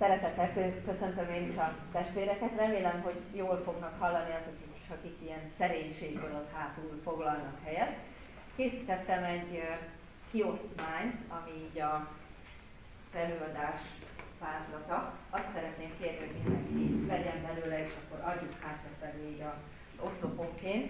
Szeretettel köszöntöm én is a testvéreket. Remélem, hogy jól fognak hallani azok is, akik ilyen szerénységből ott hátul foglalnak helyet. Készítettem egy kiosztmányt, ami így az előadás vázlata. Azt szeretném kérni, hogy mindenki vegyen belőle, és akkor adjuk hátrafelé így az oszloponként.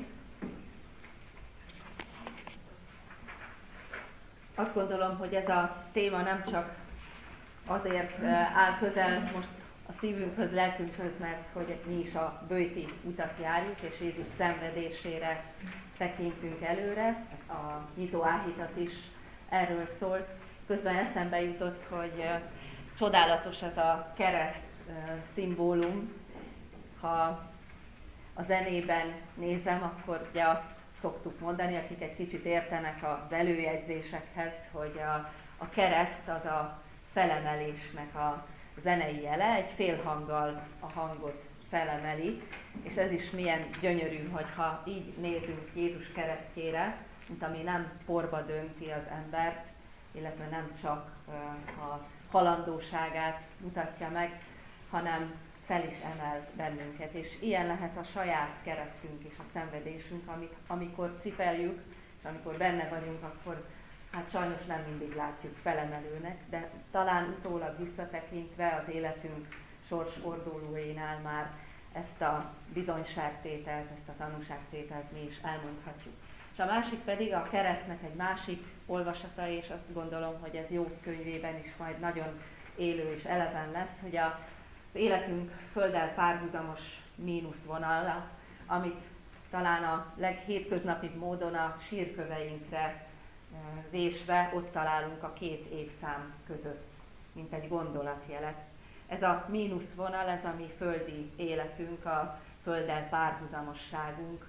Azt gondolom, hogy ez a téma nem csak azért áll közel most a szívünkhöz, lelkünkhöz, mert hogy mi is a böjti utat járjuk, és Jézus szenvedésére tekintünk előre. A nyitó áhítat is erről szólt. Közben eszembe jutott, hogy csodálatos ez a kereszt szimbólum. Ha a zenében nézem, akkor ugye azt szoktuk mondani, akik egy kicsit értenek az előjegyzésekhez, hogy a kereszt az a felemelésnek a zenei jele, egy félhanggal a hangot felemeli, és ez is milyen gyönyörű, hogyha így nézünk Jézus keresztjére, mint ami nem porba dönti az embert, illetve nem csak a halandóságát mutatja meg, hanem fel is emel bennünket. És ilyen lehet a saját keresztünk és a szenvedésünk, amikor cipeljük, és amikor benne vagyunk, akkor hát sajnos nem mindig látjuk felemelőnek, de talán utólag visszatekintve az életünk sorsfordulóinál már ezt a bizonyságtételt, ezt a tanúságtételt mi is elmondhatjuk. És a másik pedig a keresztnek egy másik olvasata, és azt gondolom, hogy ez Jobb könyvében is majd nagyon élő és eleven lesz, hogy az életünk földdel párhuzamos mínuszvonala, amit talán a leghétköznapibb módon a sírköveinkre vésve ott találunk a két évszám között, mint egy gondolatjelet. Ez a mínuszvonal, ez a mi földi életünk, a földdel párhuzamosságunk,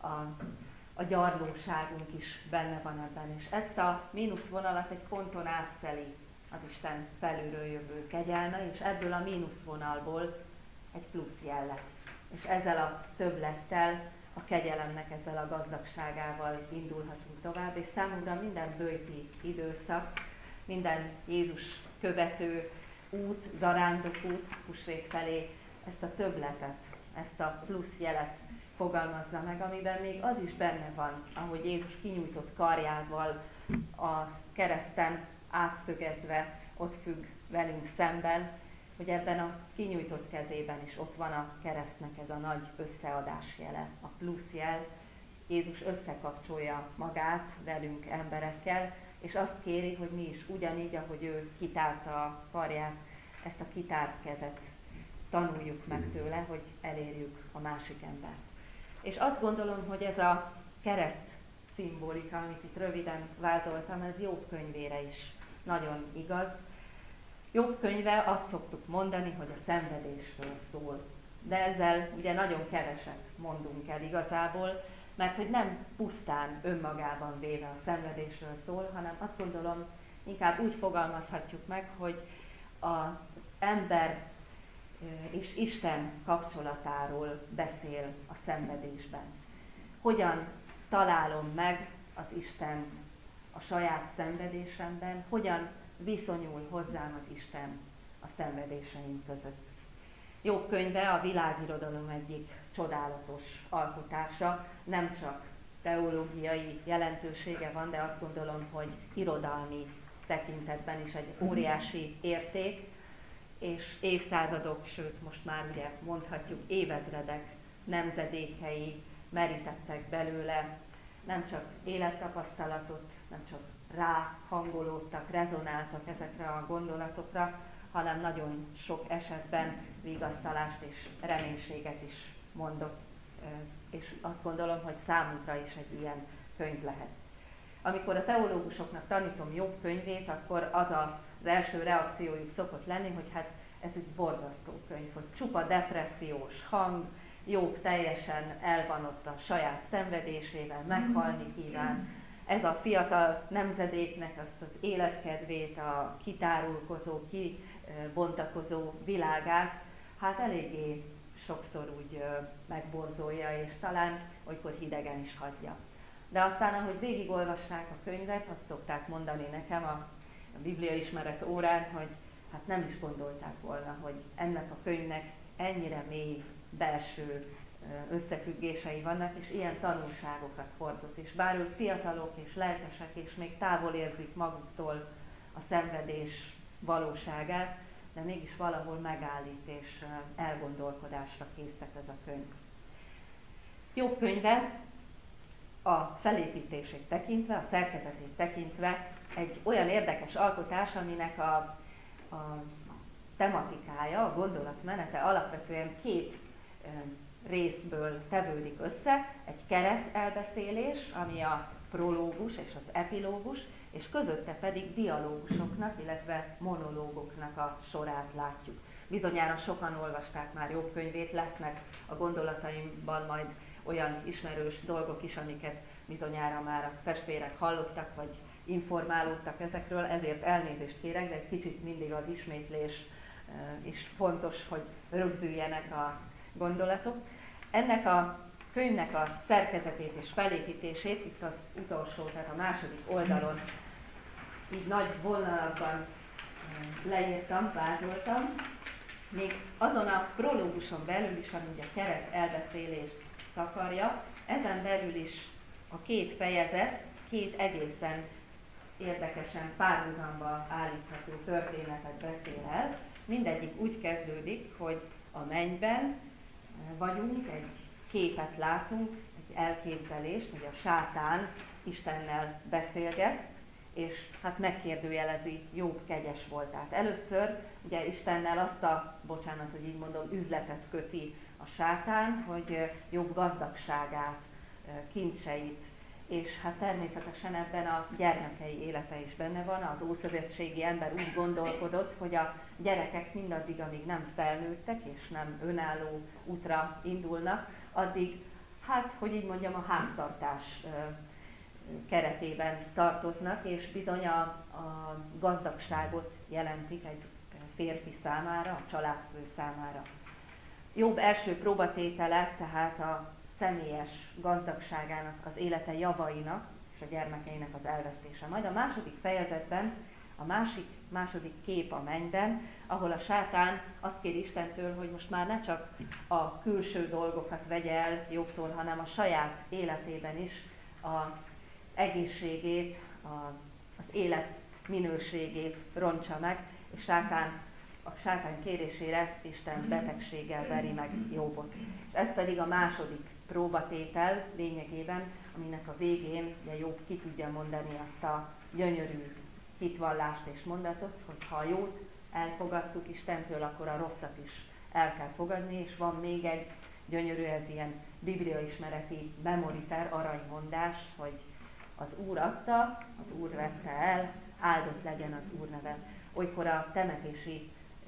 a gyarlóságunk is benne van ebben. És ezt a mínuszvonalat egy ponton átszeli az Isten felülről jövő kegyelme, és ebből a mínuszvonalból egy plusz jel lesz. És ezzel a többlettel, a kegyelemnek ezzel a gazdagságával indulhatunk tovább, és számunkra minden böjti időszak, minden Jézus követő út, zarándokút, húsvét felé ezt a többletet, ezt a plusz jelet fogalmazza meg, amiben még az is benne van, ahogy Jézus kinyújtott karjával a kereszten átszögezve ott függ velünk szemben, hogy ebben a kinyújtott kezében is ott van a keresztnek ez a nagy összeadás jele, a plusz jel. Jézus összekapcsolja magát velünk emberekkel, és azt kéri, hogy mi is ugyanígy, ahogy ő kitárta a karját, ezt a kitárt kezet tanuljuk meg tőle, hogy elérjük a másik embert. És azt gondolom, hogy ez a kereszt szimbolika, amit itt röviden vázoltam, ez Jobb könyvére is nagyon igaz. Jobb könyve azt szoktuk mondani, hogy a szenvedésről szól. De ezzel ugye nagyon keveset mondunk el igazából, mert hogy nem pusztán önmagában véve a szenvedésről szól, hanem azt gondolom, inkább úgy fogalmazhatjuk meg, hogy az ember és Isten kapcsolatáról beszél a szenvedésben. Hogyan találom meg az Istent a saját szenvedésemben, hogyan viszonyul hozzám az Isten a szenvedéseim között. Jobb könyve a világirodalom egyik csodálatos alkotása, nem csak teológiai jelentősége van, de azt gondolom, hogy irodalmi tekintetben is egy óriási érték, és évszázadok, sőt most már ugye mondhatjuk évezredek nemzedékei merítettek belőle nem csak élettapasztalatot, nem csak ráhangolódtak, rezonáltak ezekre a gondolatokra, hanem nagyon sok esetben vigasztalást és reménységet is mondott, és azt gondolom, hogy számunkra is egy ilyen könyv lehet. Amikor a teológusoknak tanítom Jobb könyvét, akkor az első reakciójuk szokott lenni, hogy hát ez egy borzasztó könyv, hogy csupa depressziós hang, Jobb teljesen el van ott a saját szenvedésével, meghalni kíván. Ez a fiatal nemzedéknek azt az életkedvét, a kitárulkozó, kibontakozó világát, hát eléggé sokszor úgy megborzolja, és talán olykor hidegen is hagyja. De aztán, ahogy végigolvassák a könyvet, azt szokták mondani nekem a bibliaismeret órán, hogy hát nem is gondolták volna, hogy ennek a könyvnek ennyire mély belső összefüggései vannak, és ilyen tanulságokat hordoz. És bár ők fiatalok és lelkesek, és még távol érzik maguktól a szenvedés valóságát, de mégis valahol megállít és elgondolkodásra késztet ez a könyv. Jobb könyve a felépítését tekintve, a szerkezetét tekintve egy olyan érdekes alkotás, aminek a tematikája, a gondolatmenete alapvetően két részből tevődik össze, egy keret elbeszélés, ami a prológus és az epilógus, és közötte pedig dialógusoknak, illetve monológoknak a sorát látjuk. Bizonyára sokan olvasták már Jobb könyvét, lesznek a gondolataimban majd olyan ismerős dolgok is, amiket bizonyára már a testvérek hallottak, vagy informálódtak ezekről, ezért elnézést kérek, de egy kicsit mindig az ismétlés is fontos, hogy rögzüljenek a gondolatok. Ennek a könyvnek a szerkezetét és felépítését itt az utolsó, tehát a második oldalon így nagy vonalakban leírtam, vázoltam. Még azon a prológuson belül is, ami a keret elbeszélést takarja, ezen belül is a két fejezet két egészen érdekesen párhuzamba állítható történetet beszél el. Mindegyik úgy kezdődik, hogy a mennyben vagyunk, egy képet látunk, egy elképzelést, hogy a sátán Istennel beszélget, és hát megkérdőjelezi Jobb kegyes voltát. Először ugye Istennel azt a, bocsánat, hogy így mondom, üzletet köti a sátán, hogy Jobb gazdagságát, kincseit, és hát természetesen ebben a gyermekei élete is benne van. Az ószövetségi ember úgy gondolkodott, hogy a gyerekek mindaddig, amíg nem felnőttek és nem önálló útra indulnak, addig, hát, hogy így mondjam, a háztartás keretében tartoznak, és bizony a gazdagságot jelentik egy férfi számára, a családfő számára. Jobb első próbatétele, tehát a személyes gazdagságának, az élete javainak és a gyermekeinek az elvesztése. Majd a második fejezetben a második kép a mennyben, ahol a sátán azt kér Istentől, hogy most már ne csak a külső dolgokat vegye el Jobbtól, hanem a saját életében is az egészségét, az élet minőségét roncsa meg, és a sátán kérésére Isten betegséggel veri meg Jobbot. És ez pedig a második próbatétel lényegében, aminek a végén ugye Jobb ki tudja mondani azt a gyönyörű hitvallást és mondatot, hogy ha a jót elfogadtuk Istentől, akkor a rosszat is el kell fogadni, és van még egy gyönyörű, ez ilyen bibliaismereti memoriter, aranymondás, hogy az Úr adta, az Úr vette el, áldott legyen az Úr neve. Olykor a temetési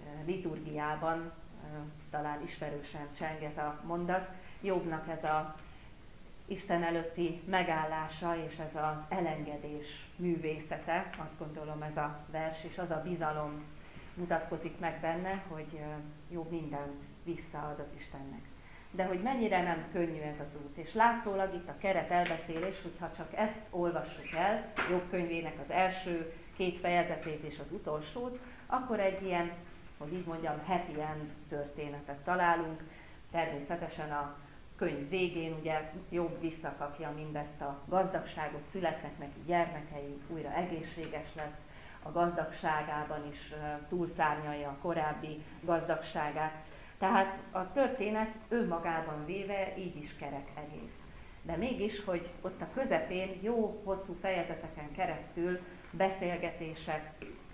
liturgiában talán ismerősen cseng ez a mondat. Jobbnak ez a Isten előtti megállása és ez az elengedés művészete, azt gondolom ez a vers, és az a bizalom mutatkozik meg benne, hogy Jobb mindent visszaad az Istennek. De hogy mennyire nem könnyű ez az út. És látszólag itt a keret elbeszélés, hogyha csak ezt olvassuk el, Jobb könyvének az első két fejezetét és az utolsót, akkor egy ilyen, hogy így mondjam, happy end történetet találunk. Természetesen a könyv végén ugye Jobb visszakapja mindezt a gazdagságot, születnek neki gyermekei, újra egészséges lesz, a gazdagságában is túlszárnyalja a korábbi gazdagságát. Tehát a történet önmagában véve így is kerek egész. De mégis, hogy ott a közepén jó hosszú fejezeteken keresztül beszélgetések,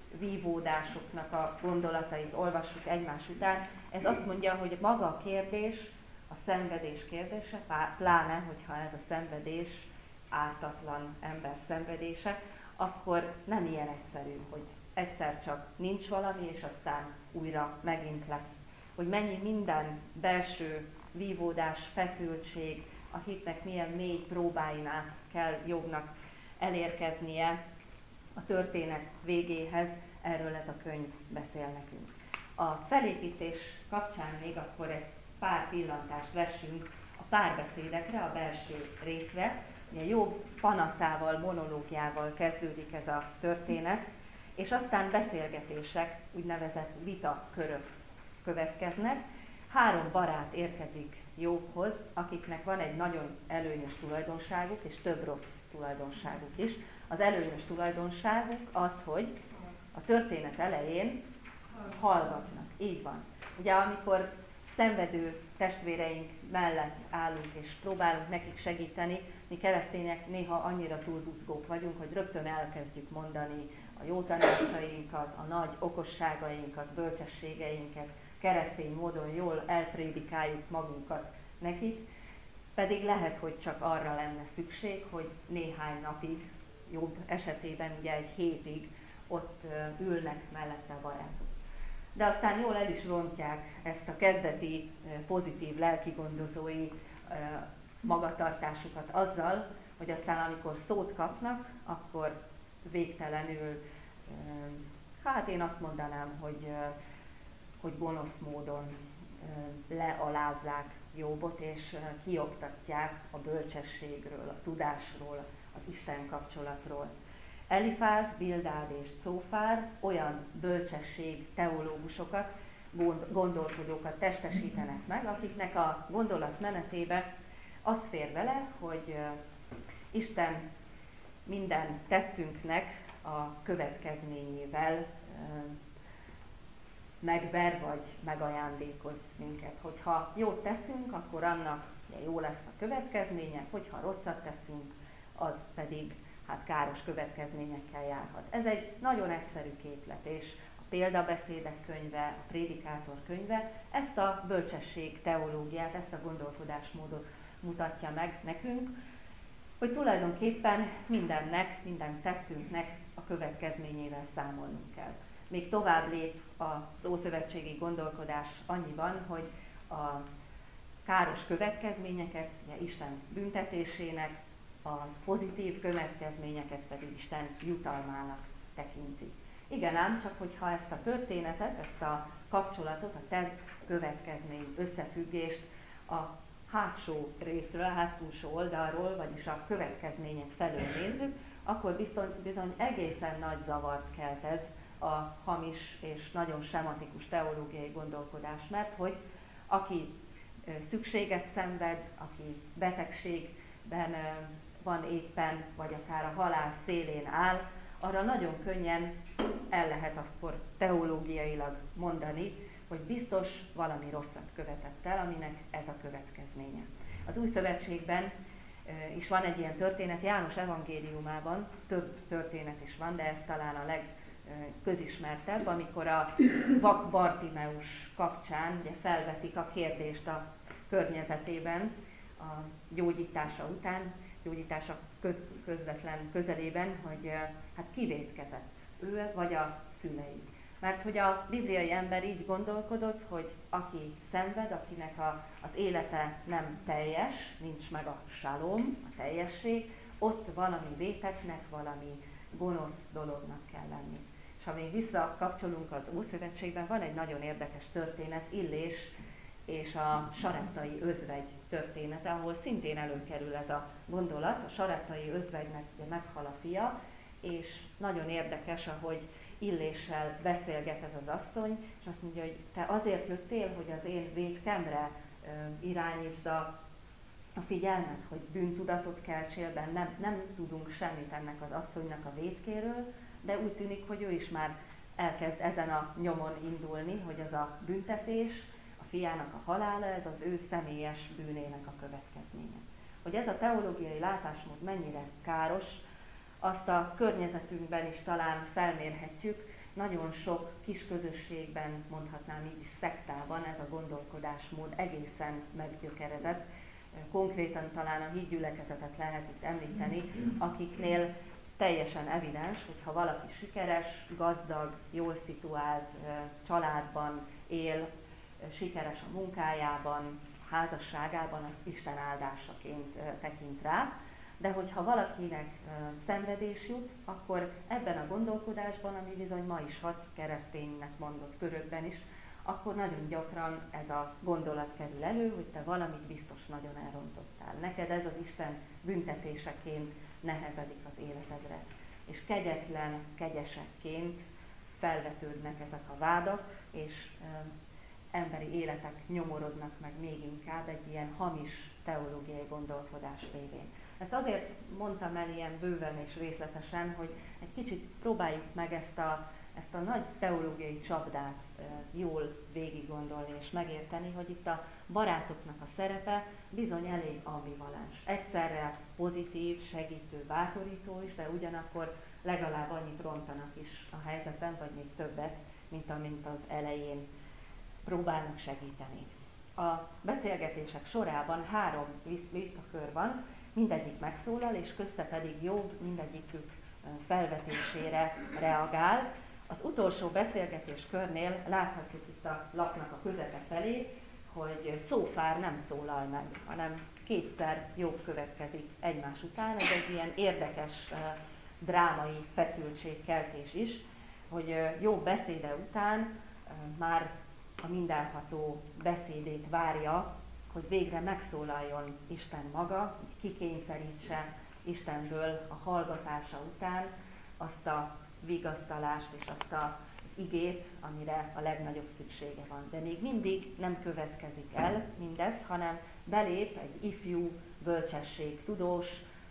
vívódásoknak a gondolatait olvassuk egymás után, ez azt mondja, hogy maga a kérdés, a szenvedés kérdése, pláne, hogyha ez a szenvedés ártatlan ember szenvedése, akkor nem ilyen egyszerű, hogy egyszer csak nincs valami, és aztán újra megint lesz. Hogy mennyi minden belső vívódás, feszültség, a hitnek milyen mély próbáin át kell Jobbnak elérkeznie a történet végéhez, erről ez a könyv beszél nekünk. A felépítés kapcsán még akkor egy pár pillantást vessünk a párbeszédekre, a belső részre. Ugye Jobb panaszával, monológiával kezdődik ez a történet, és aztán beszélgetések, úgynevezett vitakörök következnek. 3 barát érkezik Jobbhoz, akiknek van egy nagyon előnyös tulajdonságuk, és több rossz tulajdonságuk is. Az előnyös tulajdonságuk az, hogy a történet elején hallgatnak. Így van. Ugye amikor szenvedő testvéreink mellett állunk és próbálunk nekik segíteni, mi keresztények néha annyira túlbuzgók vagyunk, hogy rögtön elkezdjük mondani a jó tanácsainkat, a nagy okosságainkat, bölcsességeinket, keresztény módon jól elprédikáljuk magunkat nekik, pedig lehet, hogy csak arra lenne szükség, hogy néhány napig, jobb esetében ugye egy hétig ott ülnek mellette a barátok. De aztán jól el is rontják ezt a kezdeti pozitív lelkigondozói magatartásukat azzal, hogy aztán amikor szót kapnak, akkor végtelenül, hát én azt mondanám, hogy gonosz módon lealázzák Jobbot, és kioktatják a bölcsességről, a tudásról, az Isten kapcsolatról. Elifáz, Bildád és Cófár olyan bölcsesség teológusokat, gondolkodókat testesítenek meg, akiknek a gondolatmenetébe az fér vele, hogy Isten minden tettünknek a következményével megver vagy megajándékoz minket. Hogyha jót teszünk, akkor annak jó lesz a következménye, hogyha rosszat teszünk, az pedig hát káros következményekkel járhat. Ez egy nagyon egyszerű képlet, és a példabeszédek könyve, a prédikátor könyve ezt a bölcsesség teológiát, ezt a gondolkodásmódot mutatja meg nekünk, hogy tulajdonképpen mindennek, minden tettünknek a következményével számolnunk kell. Még tovább lép az ószövetségi gondolkodás annyiban, hogy a káros következményeket ugye Isten büntetésének, a pozitív következményeket pedig Isten jutalmának tekinti. Igen ám, csak hogyha ezt a történetet, ezt a kapcsolatot, a tett-következmény összefüggést a hátsó részről, a hátsó oldalról, vagyis a következmények felől nézzük, akkor bizony egészen nagy zavart kelt ez a hamis és nagyon sematikus teológiai gondolkodás, mert hogy aki szükséget szenved, aki betegségben van éppen, vagy akár a halál szélén áll, arra nagyon könnyen el lehet akkor teológiailag mondani, hogy biztos valami rosszat követett el, aminek ez a következménye. Az Új Szövetségben is van egy ilyen történet, János evangéliumában több történet is van, de ez talán a legközismertebb, amikor a vak Bartimeus kapcsán ugye felvetik a kérdést a környezetében, a gyógyítása után, gyógyítása közvetlen közelében, hogy hát ki vétkezett, ő vagy a szülei. Mert hogy a bibliai ember így gondolkodott, hogy aki szenved, akinek az élete nem teljes, nincs meg a salom, a teljesség, ott valami vétetnek, valami gonosz dolognak kell lenni. És ha még visszakapcsolunk az Ószövetségben, van egy nagyon érdekes történet, Illés és a sareptai özvegy története, ahol szintén előkerül ez a gondolat. A sareptai özvegynek ugye meghal a fia, és nagyon érdekes, ahogy Illéssel beszélget ez az asszony, és azt mondja, hogy te azért jöttél, hogy az én vétkemre irányítsd a figyelmet, hogy bűntudatot keltsél bennem, nem tudunk semmit ennek az asszonynak a vétkéről, de úgy tűnik, hogy ő is már elkezd ezen a nyomon indulni, hogy az a büntetés, a fiának a halála, ez az ő személyes bűnének a következménye. Hogy ez a teológiai látásmód mennyire káros, azt a környezetünkben is talán felmérhetjük. Nagyon sok kis közösségben, mondhatnám így is szektában ez a gondolkodásmód egészen meggyökerezett. Konkrétan talán a hídgyülekezetet lehet itt említeni, akiknél teljesen evidens, hogy ha valaki sikeres, gazdag, jól szituált családban él, sikeres a munkájában, házasságában, azt Isten áldásaként tekint rá. De hogyha valakinek szenvedés jut, akkor ebben a gondolkodásban, ami bizony ma is hat kereszténynek mondott körökben is, akkor nagyon gyakran ez a gondolat kerül elő, hogy te valamit biztos nagyon elrontottál. Neked ez az Isten büntetéseként nehezedik az életedre. és kegyetlen kegyesekként felvetődnek ezek a vádak, és emberi életek nyomorodnak meg még inkább egy ilyen hamis teológiai gondolkodás révén. Ezt azért mondtam el ilyen bőven és részletesen, hogy egy kicsit próbáljuk meg ezt a nagy teológiai csapdát jól végig gondolni és megérteni, hogy itt a barátoknak a szerepe bizony elég ambivalens. Egyszerre pozitív, segítő, bátorító is, de ugyanakkor legalább annyit rontanak is a helyzeten, vagy még többet, mint amint az elején próbálnak segíteni. A beszélgetések sorában 3 vitakör van, mindegyik megszólal, és közte pedig Jobb mindegyikük felvetésére reagál. Az utolsó beszélgetés körnél láthatjuk itt a lapnak a közepe felé, hogy Cófár nem szólal meg, hanem kétszer Jobb következik egymás után. Ez egy ilyen érdekes drámai feszültségkeltés is, hogy Jobb beszéde után már a mindenható beszédét várja, hogy végre megszólaljon Isten maga, hogy kikényszerítse Istenből a hallgatása után azt a vigasztalást és azt az igét, amire a legnagyobb szüksége van. De még mindig nem következik el mindez, hanem belép egy ifjú bölcsességtudós,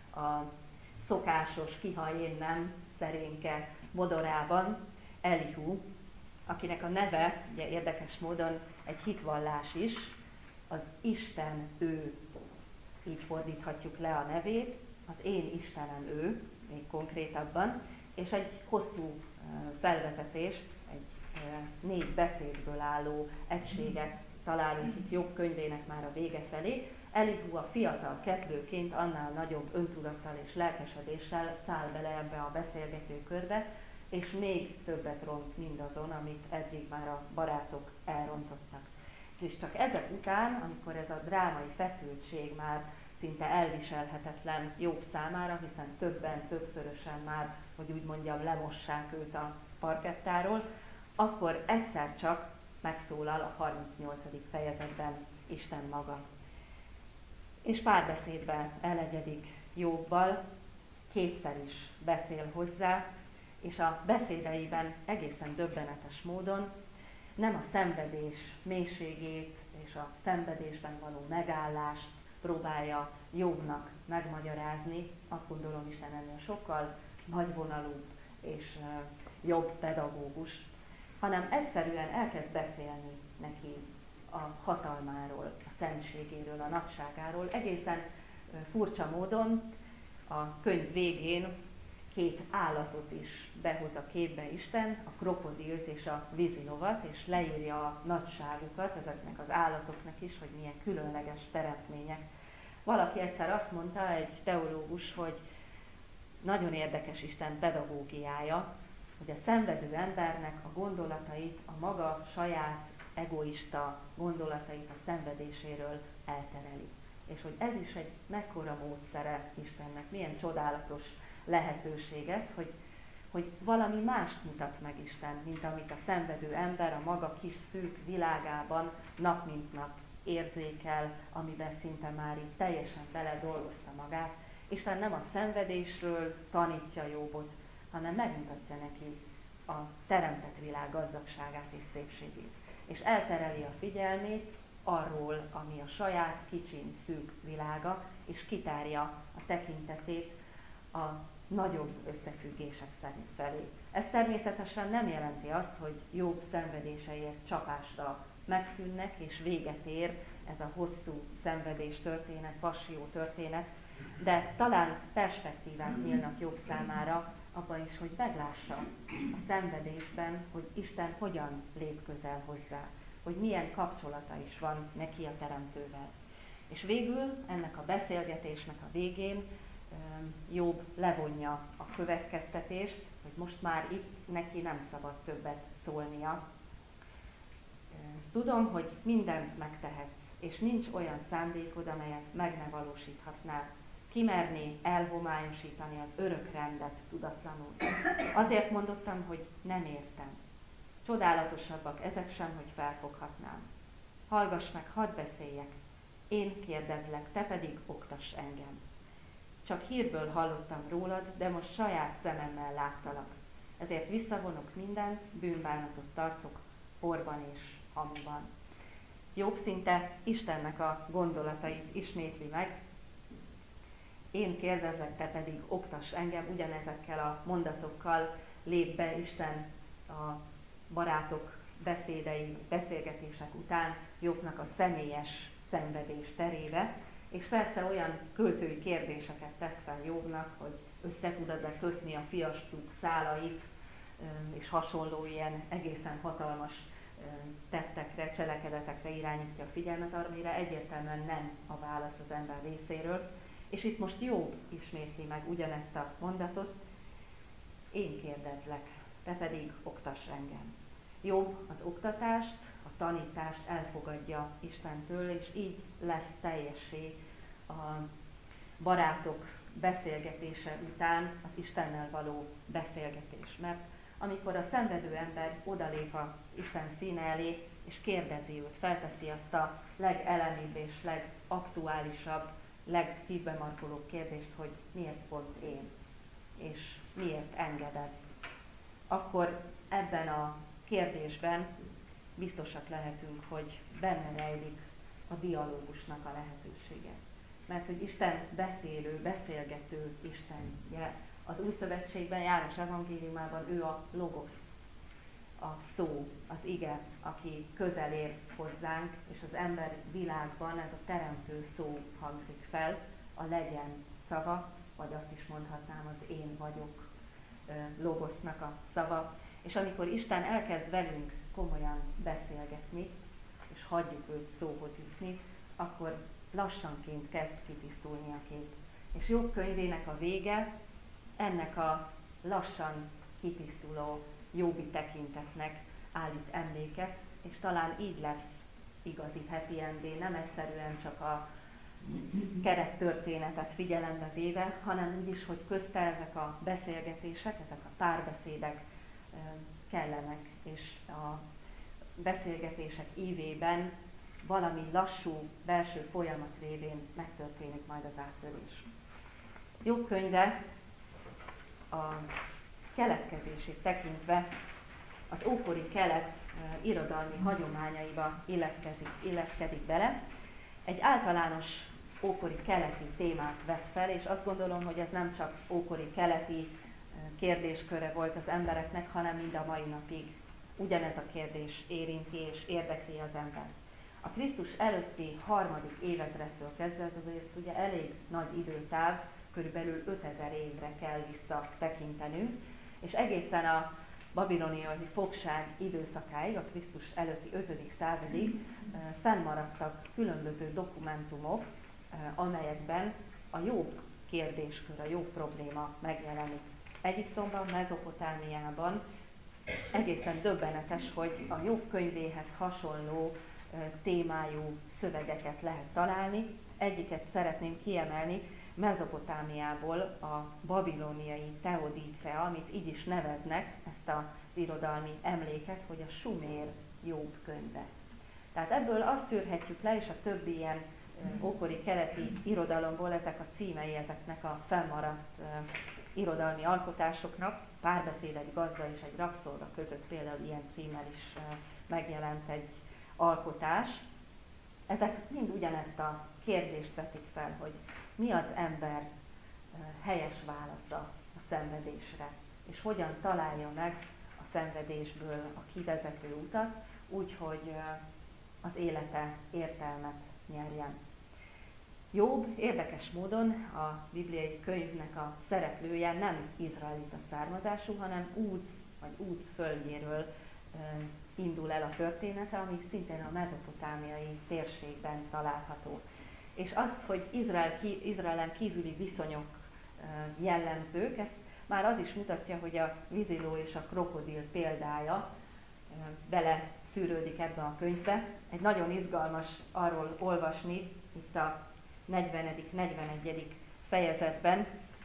a szokásos kiha-én-nem szerénke modorában, Elihu, akinek a neve, ugye érdekes módon egy hitvallás is, az Isten ő, így fordíthatjuk le a nevét, az én Istenem ő, még konkrétabban, és egy hosszú felvezetést, egy 4 beszédből álló egységet találunk itt Jobb könyvének már a vége felé. Elihu a fiatal kezdőként annál nagyobb öntudattal és lelkesedéssel száll bele ebbe a beszélgető körbe, és még többet ront mindazon, amit eddig már a barátok elrontottak. És csak ezek után, amikor ez a drámai feszültség már szinte elviselhetetlen Jobb számára, hiszen többszörösen már, hogy úgy mondjam, lemossák őt a parkettáról, akkor egyszer csak megszólal a 38. fejezetben Isten maga. És párbeszédbe elegyedik Jobbal, kétszer is beszél hozzá, és a beszédeiben egészen döbbenetes módon nem a szenvedés mélységét és a szenvedésben való megállást próbálja Jobbnak megmagyarázni, azt gondolom Isten ennél sokkal nagyvonalúbb és jobb pedagógus, hanem egyszerűen elkezd beszélni neki a hatalmáról, a szentségéről, a nagyságáról. Egészen furcsa módon a könyv végén 2 állatot is behoz a képbe Isten, a krokodilt és a vízilovat, és leírja a nagyságukat ezeknek az állatoknak is, hogy milyen különleges teremtmények. Valaki egyszer azt mondta, egy teológus, hogy nagyon érdekes Isten pedagógiája, hogy a szenvedő embernek a gondolatait, a maga saját egoista gondolatait a szenvedéséről eltereli. És hogy ez is egy mekkora módszere Istennek, milyen csodálatos lehetőség ez, hogy valami mást mutat meg Isten, mint amit a szenvedő ember a maga kis szűk világában nap mint nap érzékel, amiben szinte már így teljesen beledolgozta magát. Isten nem a szenvedésről tanítja Jobbot, hanem megmutatja neki a teremtett világ gazdagságát és szépségét. És eltereli a figyelmét arról, ami a saját kicsin szűk világa, és kitárja a tekintetét a nagyobb összefüggések szerint felé. Ez természetesen nem jelenti azt, hogy Jobb szenvedéseiek csapásra megszűnnek, és véget ér ez a hosszú szenvedés történet, passzió történet, de talán perspektívák nyílnak Jobb számára abban is, hogy meglássa a szenvedésben, hogy Isten hogyan lép közel hozzá, hogy milyen kapcsolata is van neki a Teremtővel. És végül ennek a beszélgetésnek a végén Jobb levonja a következtetést, hogy most már itt neki nem szabad többet szólnia. Tudom, hogy mindent megtehetsz, és nincs olyan szándékod, amelyet meg ne valósíthatnál. Kimerné elhomályosítani az örök rendet tudatlanul. Azért mondottam, hogy nem értem. Csodálatosabbak ezek sem, hogy felfoghatnám. Hallgass meg, hadd beszéljek. Én kérdezlek, te pedig oktass engem. Csak hírből hallottam rólad, de most saját szememmel láttalak. Ezért visszavonok mindent, bűnbánatot tartok, porban és hamuban. Jobb szinte Istennek a gondolatait ismétli meg. Én kérdezlek, te pedig oktass engem. Ugyanezekkel a mondatokkal lép be Isten a barátok beszélgetések után Jobbnak a személyes szenvedés terébe, és persze olyan költői kérdéseket tesz fel Jobbnak, hogy össze tudod-e kötni a fiastuk szálait, és hasonló ilyen egészen hatalmas tettekre, cselekedetekre irányítja a figyelmet, amire egyértelműen nem a válasz az ember részéről. És itt most Jobb ismétli meg ugyanezt a mondatot: én kérdezlek, te pedig oktass engem. Jobb az oktatást, a tanítást elfogadja Istentől, és így lesz teljessé a barátok beszélgetése után az Istennel való beszélgetés. Mert amikor a szenvedő ember odalép az Isten színe elé, és kérdezi őt, felteszi azt a legelemibb és legaktuálisabb, legszívbe markolóbb kérdést, hogy miért pont én, és miért engeded, akkor ebben a kérdésben biztosak lehetünk, hogy benne rejlik a dialógusnak a lehetősége. Mert hogy Isten beszélgető Istenje. Az Új Szövetségben, János evangéliumában ő a logosz, a szó, az ige, aki közel ér hozzánk, és az ember világban ez a teremtő szó hangzik fel, a legyen szava, vagy azt is mondhatnám, az én vagyok logosznak a szava. És amikor Isten elkezd velünk komolyan beszélgetni, és hagyjuk őt szóhoz jutni, akkor lassanként kezd kitisztulni a kép. És Jobb könyvének a vége ennek a lassan kitisztuló jobbi tekintetnek állít emléket, és talán így lesz igazi happy ending, nem egyszerűen csak a kerettörténetet figyelembe véve, hanem úgy is, hogy közte ezek a beszélgetések, ezek a párbeszédek kellenek, és a beszélgetések ívében valami lassú belső folyamat révén megtörténik majd az áttörés. Jobb könyve a keletkezését tekintve az ókori kelet irodalmi hagyományaiba illeszkedik bele. Egy általános ókori keleti témát vett fel, és azt gondolom, hogy ez nem csak ókori keleti kérdésköre volt az embereknek, hanem mind a mai napig ugyanez a kérdés érinti és érdekli az embert. A Krisztus előtti 3. évezredtől kezdve, ez azért ugye elég nagy időtáv, körülbelül 5000 évre kell visszatekintenünk, és egészen a babiloniai fogság időszakáig, a Krisztus előtti 5. századig fennmaradtak különböző dokumentumok, amelyekben a Jobb kérdéskör, a Jobb probléma megjelenik. Egyiptomban, Mezopotámiában egészen döbbenetes, hogy a Jobb könyvéhez hasonló témájú szövegeket lehet találni. Egyiket szeretném kiemelni, Mezopotámiából a babiloniai Teodícea, amit így is neveznek, ezt az irodalmi emléket, hogy a Sumér Jobb könyve. Tehát ebből azt szűrhetjük le, és a többi ilyen ókori keleti irodalomból ezek a címei ezeknek a fennmaradt irodalmi alkotásoknak, Párbeszéd egy gazda és egy rabszolga között például ilyen címmel is megjelent egy alkotás. Ezek mind ugyanezt a kérdést vetik fel, hogy mi az ember helyes válasza a szenvedésre, és hogyan találja meg a szenvedésből a kivezető utat, úgy, hogy az élete értelmet nyerjen. Jobb érdekes módon a bibliai könyvnek a szereplője nem izraelita származású, hanem Úz földjéről indul el a története, ami szintén a mezopotámiai térségben található. És azt, hogy Izraelen kívüli viszonyok jellemzők, ezt már az is mutatja, hogy a víziló és a krokodil példája bele szűrődik ebbe a könyvbe. Egy nagyon izgalmas arról olvasni itt a 40.-41. fejezetben,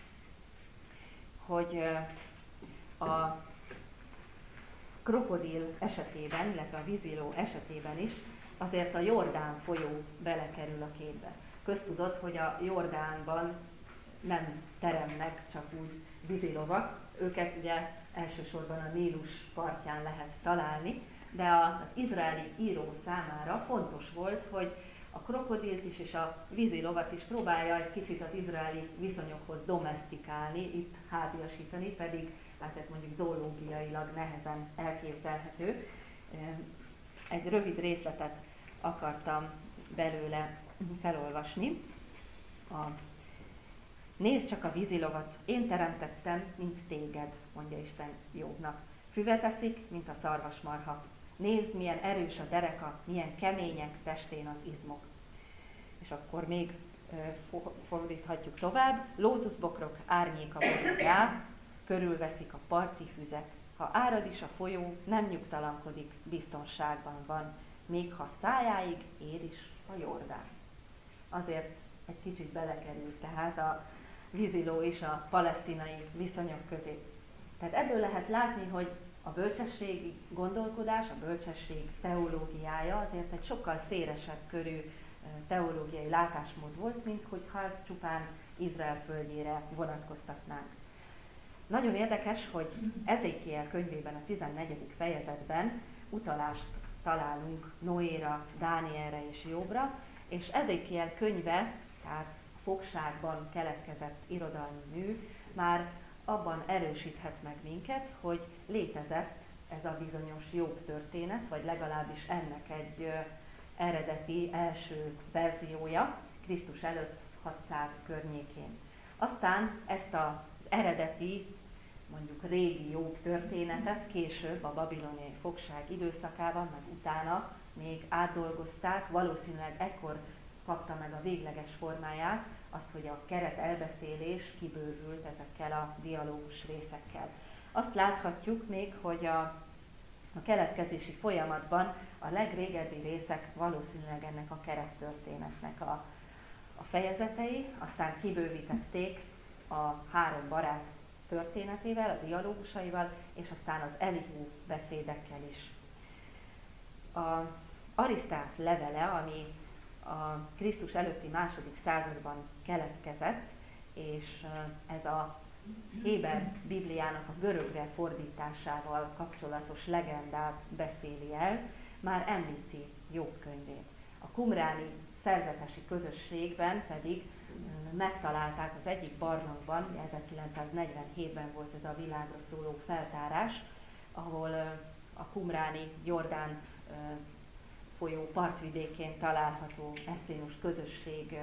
hogy a krokodil esetében, illetve a víziló esetében is azért a Jordán folyó belekerül a képbe. Köztudott, hogy a Jordánban nem teremnek csak úgy vízilovak, őket ugye elsősorban a Nílus partján lehet találni, de az izraeli író számára fontos volt, hogy a krokodilt is és a vízilovat is próbálja egy kicsit az izraeli viszonyokhoz domesztikálni, itt háziasítani, pedig hát ez mondjuk zoológiailag nehezen elképzelhető. Egy rövid részletet akartam belőle felolvasni. Nézd csak a vízilovat, én teremtettem, mint téged, mondja Isten Jobbnak. Füvet eszik, mint a szarvasmarha. Nézd, milyen erős a dereka, milyen kemények testén az izmok. És akkor még fordíthatjuk tovább. Lótuszbokrok árnyéka borul rá, körülveszik a parti füzek. Ha árad is a folyó, nem nyugtalankodik, biztonságban van, még ha szájáig ér is a Jordán. Azért egy kicsit belekerült tehát a víziló is a palesztinai viszonyok közé. Tehát ebből lehet látni, hogy a bölcsességi gondolkodás, a bölcsesség teológiája azért egy sokkal szélesebb körű teológiai látásmód volt, mint hogyha ezt csupán Izrael földjére vonatkoztatnánk. Nagyon érdekes, hogy Ezékiel könyvében a 14. fejezetben utalást találunk Noéra, Dánielre és Jobbra, és Ezékiel könyve, tehát fogságban keletkezett irodalmi mű, már abban erősíthet meg minket, hogy létezett ez a bizonyos Jobb történet, vagy legalábbis ennek egy eredeti első verziója, Krisztus előtt 600 környékén. Aztán ezt az eredeti, mondjuk régi Jobb történetet később a babiloniai fogság időszakában, meg utána még átdolgozták, valószínűleg ekkor kapta meg a végleges formáját, azt, hogy a keret elbeszélés kibővült ezekkel a dialógus részekkel. Azt láthatjuk még, hogy a keletkezési folyamatban a legrégebbi részek valószínűleg ennek a kerettörténetnek a fejezetei, aztán kibővítették a három barát történetével, a dialógusaival, és aztán az Elihu beszédekkel is. A Arisztász levele, ami a Krisztus előtti második században keletkezett, és ez a Héber Bibliának a görögre fordításával kapcsolatos legendát beszéli el, már említi Jobb könyvét. A qumráni szerzetesi közösségben pedig megtalálták az egyik barlangban, 1947-ben volt ez a világra szóló feltárás, ahol a qumráni Jordán folyó partvidékén található esszénus közösség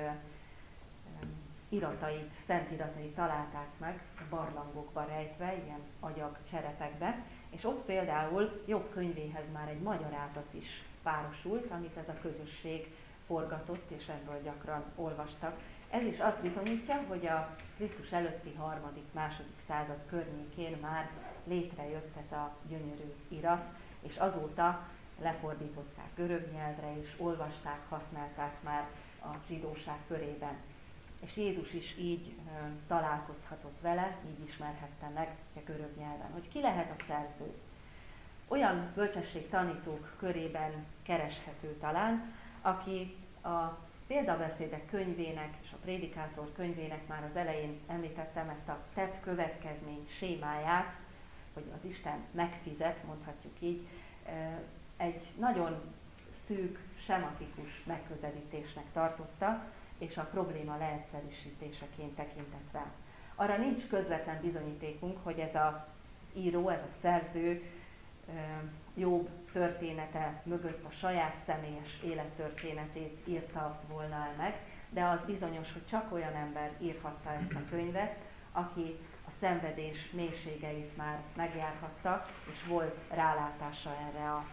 iratait, szent iratait találták meg a barlangokba rejtve, ilyen agyag cserepekbe, és ott például Jobb könyvéhez már egy magyarázat is párosult, amit ez a közösség forgatott, és ebből gyakran olvastak. Ez is azt bizonyítja, hogy a Krisztus előtti második század környékén már létrejött ez a gyönyörű irat, és azóta lefordították görög nyelvre, és olvasták, használták már a zsidóság körében. És Jézus is így találkozhatott vele, így ismerhette meg a görög nyelven. Hogy ki lehet a szerző? Olyan bölcsességtanítók körében kereshető talán, aki a példabeszédek könyvének és a prédikátor könyvének már az elején említettem ezt a tett következmény sémáját, hogy az Isten megfizet, mondhatjuk így, egy nagyon szűk, sematikus megközelítésnek tartotta, és a probléma leegyszerűsítéseként tekintett rá. Arra nincs közvetlen bizonyítékunk, hogy ez az író, ez a szerző Jobb története mögött a saját személyes élettörténetét írta volna el meg, de az bizonyos, hogy csak olyan ember írhatta ezt a könyvet, aki a szenvedés mélységeit már megjárhatta, és volt rálátása erre a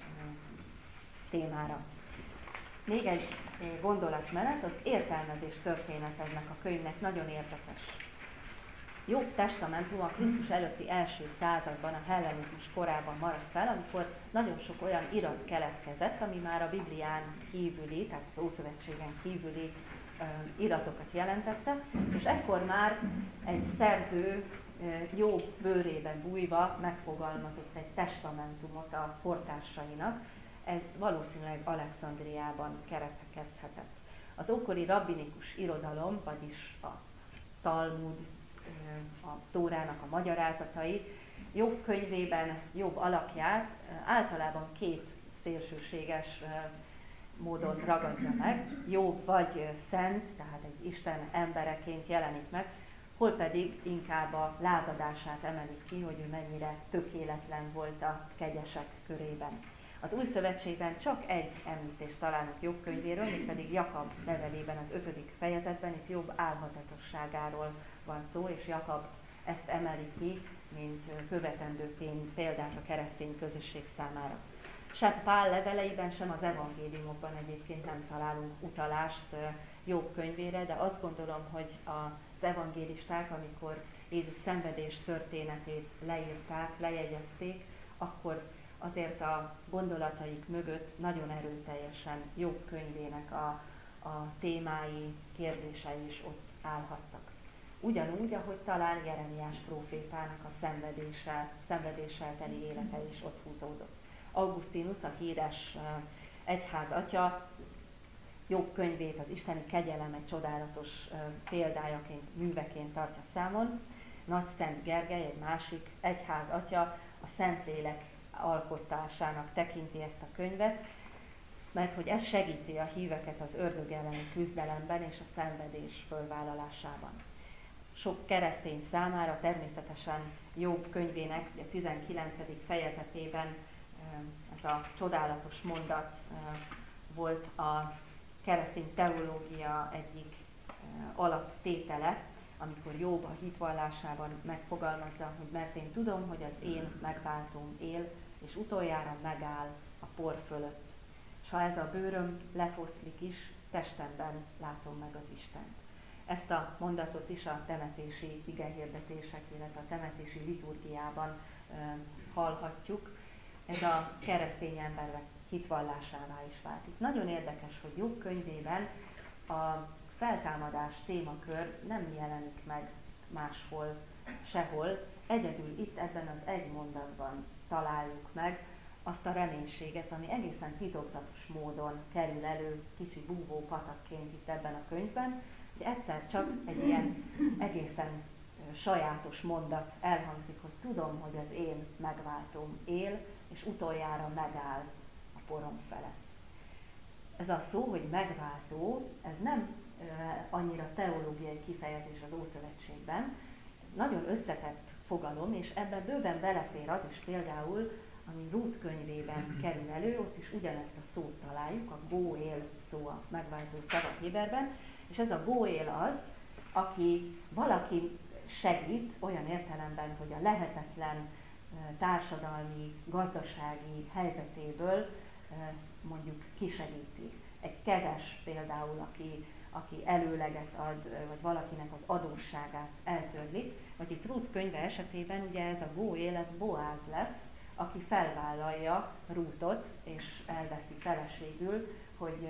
témára. Még egy gondolatmenet, az értelmezés történet ennek a könyvnek nagyon érdekes. Jobb testamentum a Krisztus előtti első században, a hellenizmus korában maradt fel, amikor nagyon sok olyan irat keletkezett, ami már a Biblián kívüli, tehát az Ószövetségen kívüli iratokat jelentette, és ekkor már egy szerző Jobb bőrébe bújva megfogalmazott egy testamentumot a kortársainak. Ez valószínűleg Alexandriában keletkezhetett. Az ókori rabbinikus irodalom, vagyis a Talmud, a Tórának a magyarázatai. Jobb könyvében Jobb alakját általában két szélsőséges módon ragadja meg. Jobb vagy szent, tehát egy Isten embereként jelenik meg, hol pedig inkább a lázadását emelik ki, hogy ő mennyire tökéletlen volt a kegyesek körében. Az Új Szövetségben csak egy említést találunk Jobb könyvéről, mégpedig Jakab levelében az 5. fejezetben, itt Jobb álhatatosságáról van szó, és Jakab ezt emeli ki, mint követendő példát a keresztény közösség számára. Sem Pál leveleiben, sem az evangéliumokban egyébként nem találunk utalást Jobb könyvére, de azt gondolom, hogy az evangélisták, amikor Jézus szenvedés történetét leírták, lejegyezték, akkor azért a gondolataik mögött nagyon erőteljesen Jobb könyvének a témái, kérdései is ott állhattak. Ugyanúgy, ahogy talán Jeremiás prófétának a szenvedéssel teli élete is ott húzódott. Augustinus, a híres egyházatya, Jobb könyvét az isteni kegyelem egy csodálatos példájaként, műveként tartja számon. Nagy Szent Gergely, egy másik egyházatya, a Szentlélek alkotásának tekinti ezt a könyvet, mert hogy ez segíti a híveket az ördög elleni küzdelemben és a szenvedés fölvállalásában. Sok keresztény számára természetesen Jobb könyvének a 19. fejezetében ez a csodálatos mondat volt a keresztény teológia egyik alaptétele, amikor Jobb a hitvallásában megfogalmazza, hogy mert én tudom, hogy az én megváltóm él, és utoljára megáll a por fölött. És ha ez a bőröm lefoszlik is, testemben látom meg az Istent. Ezt a mondatot is a temetési igehirdetések, illetve a temetési liturgiában hallhatjuk. Ez a keresztény emberek hitvallásává is vált. Itt nagyon érdekes, hogy Jobb könyvében a feltámadás témakör nem jelenik meg máshol, sehol. Egyedül itt ebben az egy mondatban találjuk meg azt a reménységet, ami egészen titokzatos módon kerül elő kicsi búvó patakként itt ebben a könyvben, hogy egyszer csak egy ilyen egészen sajátos mondat elhangzik, hogy tudom, hogy az én megváltóm él, és utoljára megáll a porom felett. Ez a szó, hogy megváltó, ez nem annyira teológiai kifejezés az Ószövetségben, nagyon összetett fogalom, és ebben bőven belefér az is például, ami Rút könyvében kerül elő, ott is ugyanezt a szót találjuk, a Góél szó a megváltó szava héberben, és ez a Góél az, aki valaki segít olyan értelemben, hogy a lehetetlen társadalmi, gazdasági helyzetéből mondjuk kisegíti. Egy kezes például, aki előleget ad, vagy valakinek az adósságát eltörli, vagy itt Rút könyve esetében ugye ez a Góél, ez Boáz lesz, aki felvállalja Rútot, és elveszi feleségül, hogy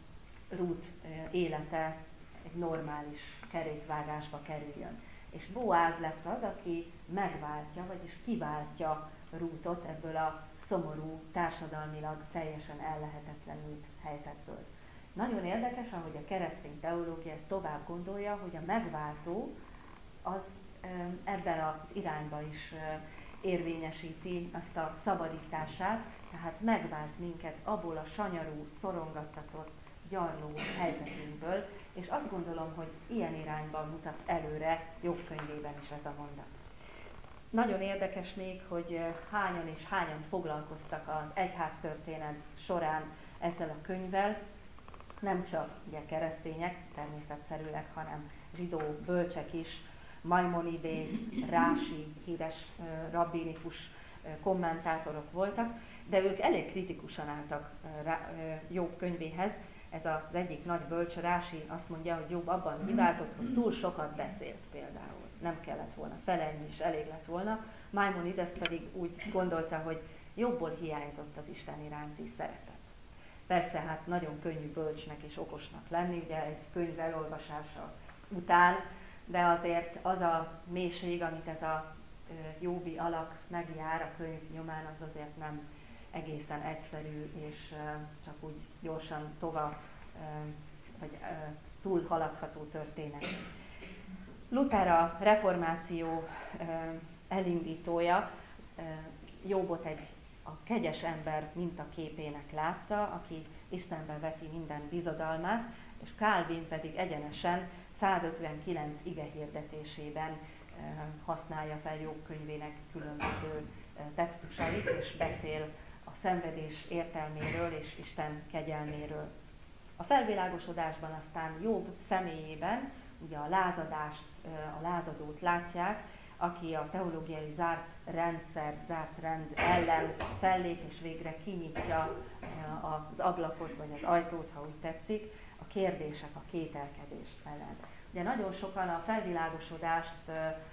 Rút élete egy normális kerékvágásba kerüljön. És Boáz lesz az, aki megváltja, vagyis kiváltja Rútot ebből a szomorú, társadalmilag teljesen ellehetetlenült helyzetből. Nagyon érdekes, ahogy a keresztény teológia ezt tovább gondolja, hogy a megváltó az ebben az irányba is érvényesíti azt a szabadítását, tehát megvált minket abból a sanyarú, szorongattatott, gyarló helyzetünkből, és azt gondolom, hogy ilyen irányban mutat előre Jobb könyvében is ez a mondat. Nagyon érdekes még, hogy hányan és hányan foglalkoztak az egyháztörténet során ezzel a könyvvel, nem csak ugye keresztények, természetszerűek, hanem zsidó bölcsek is, Maimonides, Rási, híres rabbinikus kommentátorok voltak, de ők elég kritikusan álltak Jobb könyvéhez. Ez az egyik nagy bölcs, Rási azt mondja, hogy Jobb abban hibázott, hogy túl sokat beszélt például. Nem kellett volna, fele ennyi is elég lett volna. Maimonides pedig úgy gondolta, hogy Jobbból hiányzott az Isten iránti szeretet. Persze, hát nagyon könnyű bölcsnek és okosnak lenni, ugye egy könyv elolvasása után, de azért az a mélység, amit ez a jobbi alak megjár a könyv nyomán, az azért nem egészen egyszerű, és csak úgy gyorsan vagy túlhaladható történet. Luther a reformáció elindítója, Jobbot a kegyes ember mintaképének látta, aki Istenben veti minden bizodalmát, és Calvin pedig egyenesen 159 ige hirdetésében használja fel Jobb könyvének különböző textusait, és beszél a szenvedés értelméről és Isten kegyelméről. A felvilágosodásban aztán Jobb személyében ugye a lázadást, a lázadót látják, aki a teológiai zárt rendszer, zárt rend ellen fellép, és végre kinyitja az ablakot, vagy az ajtót, ha úgy tetszik, a kérdések, a kételkedés ellen. Ugye nagyon sokan a felvilágosodást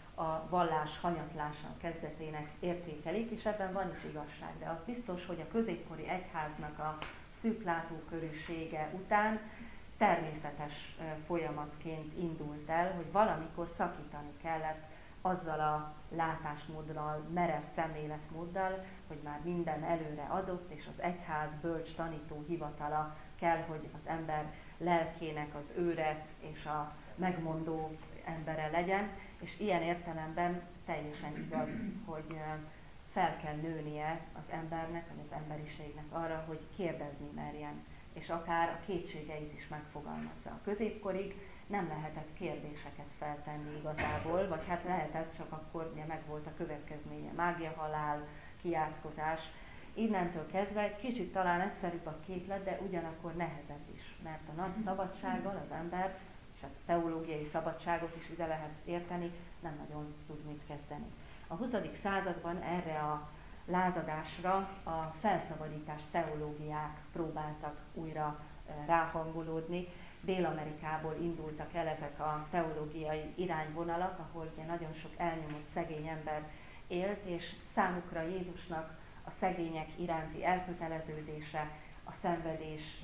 a vallás hanyatlása kezdetének értékelik, és ebben van is igazság, de az biztos, hogy a középkori egyháznak a szűk látókörűsége után természetes folyamatként indult el, hogy valamikor szakítani kellett azzal a látásmóddal, merev szemléletmóddal, hogy már minden előre adott, és az egyház bölcs tanító hivatala kell, hogy az ember lelkének az őre és a megmondó embere legyen, és ilyen értelemben teljesen igaz, hogy fel kell nőnie az embernek, vagy az emberiségnek arra, hogy kérdezni merjen, és akár a kétségeit is megfogalmazza. A középkorig nem lehetett kérdéseket feltenni igazából, vagy hát lehetett, csak akkor ugye megvolt a következménye, mágia, halál, kiátkozás. Innentől kezdve egy kicsit talán egyszerűbb a képlet, de ugyanakkor nehezebb is, mert a nagy szabadsággal az ember, és a teológiai szabadságot is ide lehet érteni, nem nagyon tud mit kezdeni. A 20. században erre a lázadásra a felszabadítás teológiák próbáltak újra ráhangolódni. Dél-Amerikából indultak el ezek a teológiai irányvonalak, ahol ugye nagyon sok elnyomott szegény ember élt, és számukra Jézusnak a szegények iránti elköteleződése, a szenvedés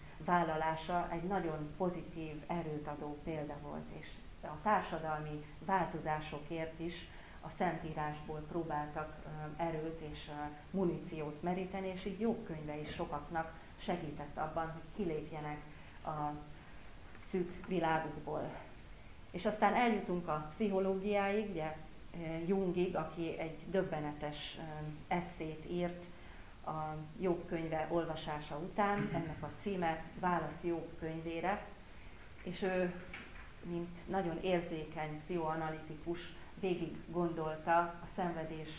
vállalása egy nagyon pozitív, erőt adó példa volt, és a társadalmi változásokért is a Szentírásból próbáltak erőt és muníciót meríteni, és így Jobb könyve is sokaknak segített abban, hogy kilépjenek a szűk világukból. És aztán eljutunk a pszichológiáig, ugye Jungig, aki egy döbbenetes esszét írt a Jobb könyve olvasása után, ennek a címe Válasz Jobb könyvére, és ő, mint nagyon érzékeny pszichoanalitikus, végig gondolta a szenvedés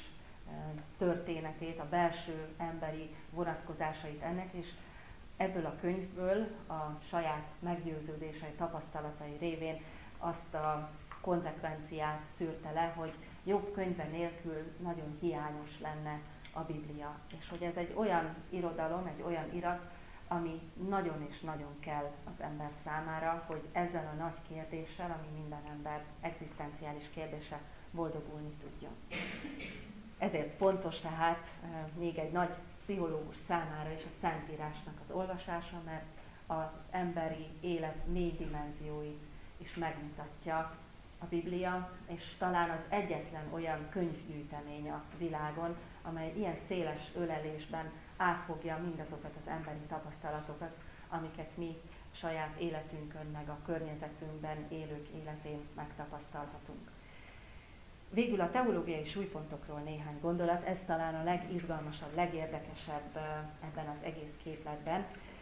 történetét, a belső emberi vonatkozásait ennek, és ebből a könyvből a saját meggyőződései, tapasztalatai révén azt a konzekvenciát szűrte le, hogy Jobb könyve nélkül nagyon hiányos lenne a Biblia, és hogy ez egy olyan irodalom, egy olyan irat, ami nagyon és nagyon kell az ember számára, hogy ezzel a nagy kérdéssel, ami minden ember egzisztenciális kérdése, boldogulni tudjon. Ezért fontos tehát még egy nagy pszichológus számára is a Szentírásnak az olvasása, mert az emberi élet mély dimenzióit is megmutatja a Biblia, és talán az egyetlen olyan könyvgyűjtemény a világon, amely ilyen széles ölelésben átfogja mindazokat az emberi tapasztalatokat, amiket mi saját életünkön, meg a környezetünkben élők életén megtapasztalhatunk. Végül a teológiai súlypontokról néhány gondolat, ez talán a legizgalmasabb, legérdekesebb ebben az egész képletben.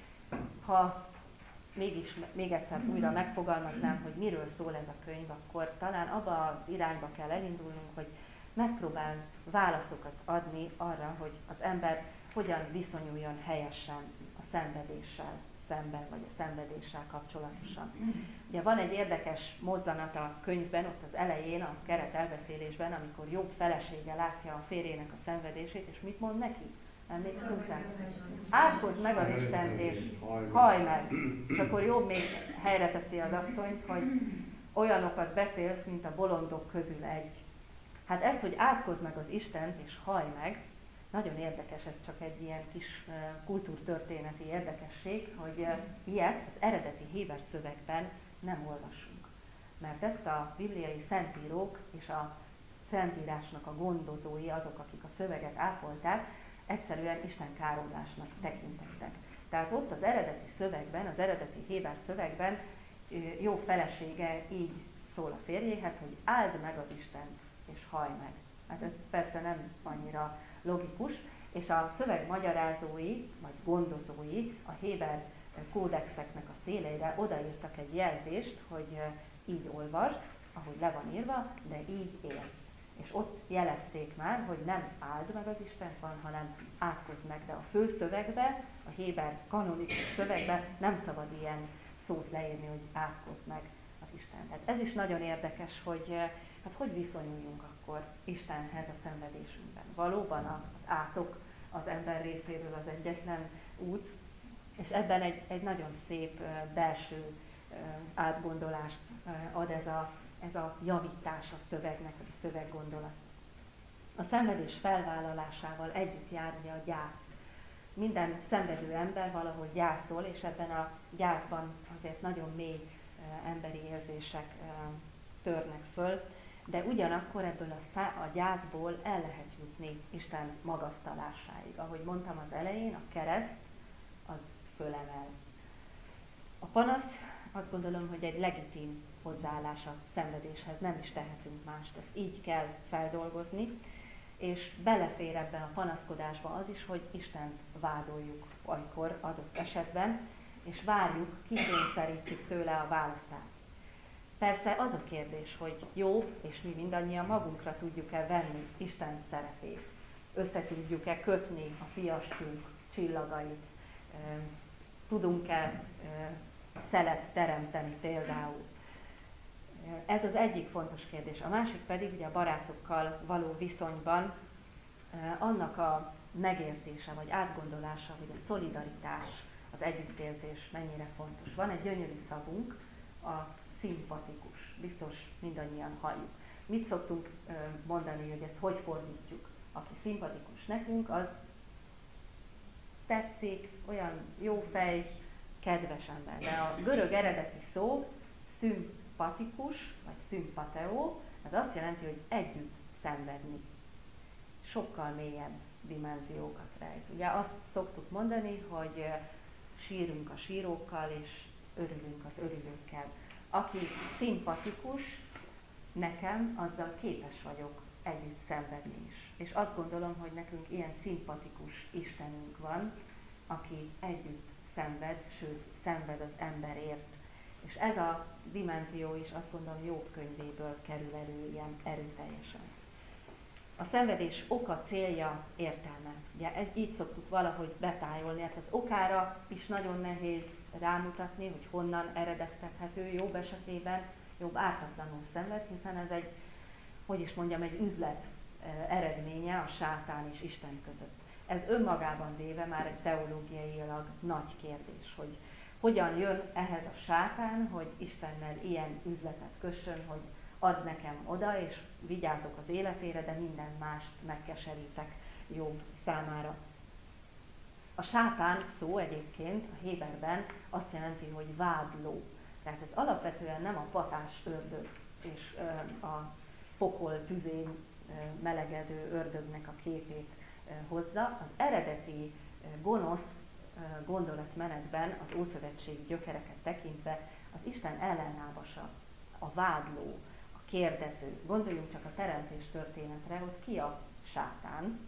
Ha még egyszer újra megfogalmaznám, hogy miről szól ez a könyv, akkor talán abba az irányba kell elindulnunk, hogy megpróbál válaszokat adni arra, hogy az ember hogyan viszonyuljon helyesen a szenvedéssel szemben, vagy a szenvedéssel kapcsolatosan. Ugye van egy érdekes mozzanat a könyvben, ott az elején, a keret elbeszélésben, amikor Jobb felesége látja a férjének a szenvedését, és mit mond neki? Emlékszünk rá? Átkozd meg az Istent, és hallj meg! És akkor Jobb még helyre teszi az asszonyt, hogy olyanokat beszélsz, mint a bolondok közül egy. Hát ezt, hogy átkozd meg az Istent, és hallj meg, nagyon érdekes, ez csak egy ilyen kis kultúrtörténeti érdekesség, hogy ilyet az eredeti héber szövegben nem olvasunk. Mert ezt a bibliai szentírók és a Szentírásnak a gondozói, azok, akik a szöveget ápolták, egyszerűen Isten káromlásnak tekintettek. Tehát ott az eredeti szövegben, az eredeti héber szövegben Jobb felesége így szól a férjéhez, hogy áld meg az Istent, és hallj meg. Hát ez persze nem annyira logikus, és a szöveg magyarázói, vagy gondozói a Héber kódexeknek a széleire odaírtak egy jelzést, hogy így olvasd, ahogy le van írva, de így élsz. És ott jelezték már, hogy nem áld meg az Istent van, hanem átkozd meg. De a főszövegbe, a Héber kanonikus szövegbe nem szabad ilyen szót leírni, hogy átkozd meg az Istent. Hát ez is nagyon érdekes, hogy hát hogy viszonyuljunk akkor Istenhez a szenvedésünkben. Valóban az átok az ember részéről az egyetlen út, és ebben egy nagyon szép belső átgondolást ad ez a javítás a szövegnek, vagy a szöveggondolat. A szenvedés felvállalásával együtt jár ugye a gyász. Minden szenvedő ember valahol gyászol, és ebben a gyászban azért nagyon mély emberi érzések törnek föl, de ugyanakkor ebből a gyászból el lehet jutni Isten magasztalásáig. Ahogy mondtam az elején, a kereszt az fölemel. A panasz azt gondolom, hogy egy legitim hozzáállás a szenvedéshez, nem is tehetünk mást, ezt így kell feldolgozni, és belefér ebben a panaszkodásba az is, hogy Istent vádoljuk olykor adott esetben, és várjuk, kikényszerítjük tőle a válaszát. Persze az a kérdés, hogy jó, és mi mindannyian magunkra tudjuk-e venni Isten szerepét, össze tudjuk-e kötni a fiastunk csillagait, tudunk-e szelet teremteni például. Ez az egyik fontos kérdés. A másik pedig ugye a barátokkal való viszonyban annak a megértése vagy átgondolása, hogy a szolidaritás, az együttérzés mennyire fontos. Van egy gyönyörű szavunk, a szimpatikus. Biztos mindannyian halljuk. Mit szoktunk mondani, hogy ezt hogy fordítjuk? Aki szimpatikus nekünk, az tetszik, olyan jó fej, kedves ember. De a görög eredeti szó szimpatikus, vagy szimpateo, az azt jelenti, hogy együtt szenvedni. Sokkal mélyebb dimenziókat rejt. Ugye azt szoktuk mondani, hogy sírunk a sírókkal, és örülünk az örülőkkel. Aki szimpatikus, nekem azzal képes vagyok együtt szenvedni is. És azt gondolom, hogy nekünk ilyen szimpatikus Istenünk van, aki együtt szenved, sőt, szenved az emberért. És ez a dimenzió is azt gondolom Jobb könyvéből kerül elő ilyen erőteljesen. A szenvedés oka, célja, értelme. Ugye így szoktuk valahogy betájolni, hát az okára is nagyon nehéz rámutatni, hogy honnan eredeztethető. Jobb esetében Jobb ártatlanul szenved, hiszen ez egy, hogy is mondjam, egy üzlet eredménye a sátán és Isten között. Ez önmagában véve már egy teológiailag nagy kérdés, hogy hogyan jön ehhez a sátán, hogy Istennel ilyen üzletet kössön, hogy ad nekem oda, és vigyázok az életére, de minden mást megkeserítek Jobb számára. A sátán szó egyébként a héberben azt jelenti, hogy vádló. Tehát ez alapvetően nem a patás ördög és a pokol tüzén melegedő ördögnek a képét hozza. Az eredeti gonosz gondolatmenetben az ószövetségi gyökereket tekintve az Isten ellenlábasa, a vádló, a kérdező. Gondoljunk csak a teremtés történetre, ott ki a sátán?